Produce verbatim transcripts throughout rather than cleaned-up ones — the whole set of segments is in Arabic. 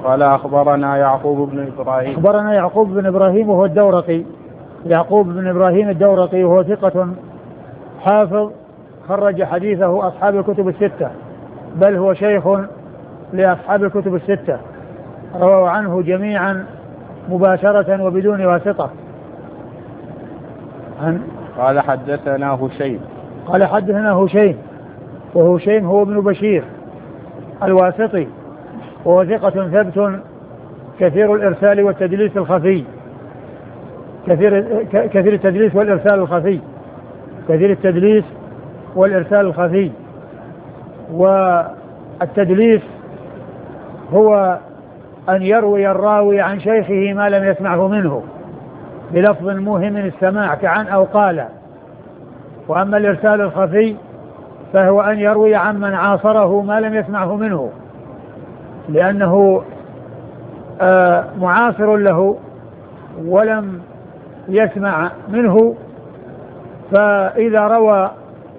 قال أخبرنا يعقوب بن إبراهيم أخبرنا يعقوب بن إبراهيم وهو الدورقي يعقوب بن إبراهيم الدورقي وهو ثقة حافظ خرج حديثه أصحاب الكتب الستة، بل هو شيخ لأصحاب الكتب الستة، رووا عنه جميعا مباشرة وبدون واسطة. عن قال حدثنا هشيم قال حدثنا هشيم وهشيم هو ابن بشير الواسطي وهو ثقة ثبت كثير الإرسال والتدليس الخفي كثير كثير التدليس والإرسال الخفي كثير التدليس والإرسال الخفي. والتدليس هو أن يروي الراوي عن شيخه ما لم يسمعه منه بلفظ موهم السماع كعن أو قال. وأما الإرسال الخفي فهو أن يروي عن من عاصره ما لم يسمعه منه، لأنه آه معاصر له ولم يسمع منه، فإذا روى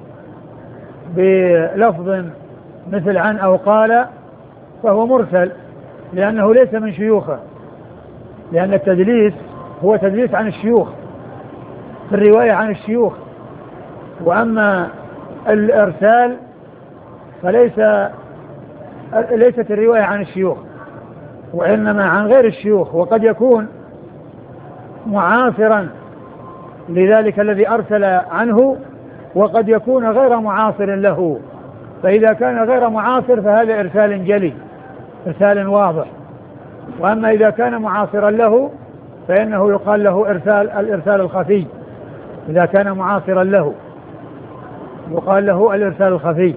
بلفظ مثل عن أو قال فهو مرسل لأنه ليس من شيوخه، لأن التدليس هو تدليس عن الشيوخ في الرواية عن الشيوخ. وأما الإرسال فليس ليست الرواية عن الشيوخ وإنما عن غير الشيوخ، وقد يكون معاصرا لذلك الذي أرسل عنه وقد يكون غير معاصر له، فإذا كان غير معاصر فهذا إرسال جلي إرسال واضح. وأما إذا كان معاصرا له فإنه يقال له إرسال الإرسال الخفي. إذا كان معاصرا له يقال له الإرسال الخفي.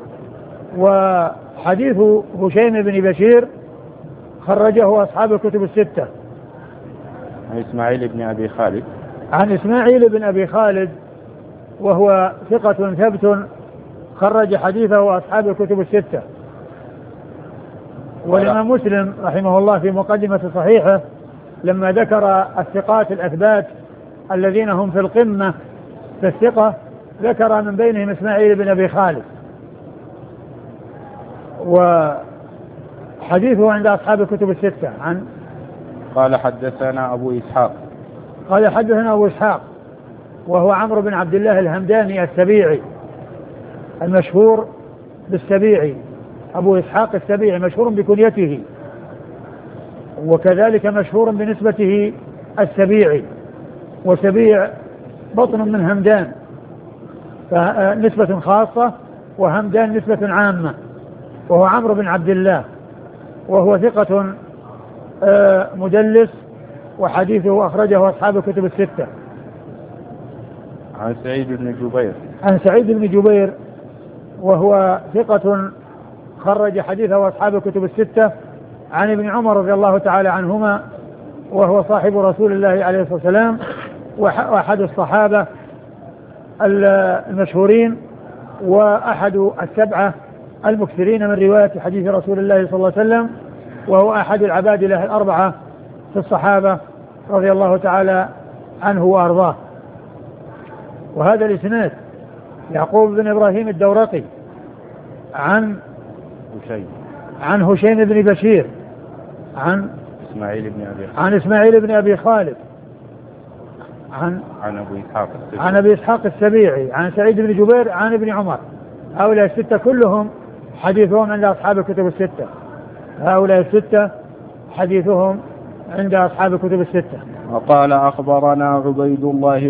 وحديث هشيم بن بشير خرجه أصحاب الكتب الستة. عن إسماعيل بن أبي خالد عن إسماعيل بن أبي خالد وهو ثقة ثبت خرج حديثه أصحاب الكتب الستة. والإمام مسلم رحمه الله في مقدمة صحيحه لما ذكر الثقات الأثبات الذين هم في القمة في الثقة ذكر من بينهم إسماعيل بن أبي خالد. وحديثه عند أصحاب الكتب الستة. عن قال حدثنا أبو إسحاق قال حدثنا أبو إسحاق وهو عمرو بن عبد الله الهمداني السبيعي المشهور بالسبيعي، أبو إسحاق السبيعي مشهور بكنيته، وكذلك مشهور بنسبته السبيعي، وسبيع بطن من همدان فنسبة خاصة وهمدان نسبة عامة، وهو عمرو بن عبد الله وهو ثقة مدلس وحديثه أخرجه أصحاب الكتب الستة. عن سعيد بن جبير عن سعيد بن جبير وهو ثقة خرج حديثه أصحاب الكتب الستة. عن ابن عمر رضي الله تعالى عنهما وهو صاحب رسول الله عليه الصلاة والسلام وأحد الصحابة المشهورين وأحد السبعة المكثرين من رواية حديث رسول الله صلى الله عليه وسلم، وهو أحد العباد له الأربعة في الصحابة رضي الله تعالى عنه وأرضاه. وهذا الإسناد يعقوب بن إبراهيم الدورقي عن هشيم عن هشيم بن بشير عن إسماعيل بن أبي خالد عن إسماعيل بن أبي خالد عن عن أبو إسحاق السبيعي عن أبي إسحاق السبيعي عن سعيد بن جبير عن ابن عمر. هؤلاء الستة كلهم حديثهم عند أصحاب الكتب الستة. هؤلاء الستة حديثهم عند أصحاب الكتب الستة. وقال أخبرنا عبيد الله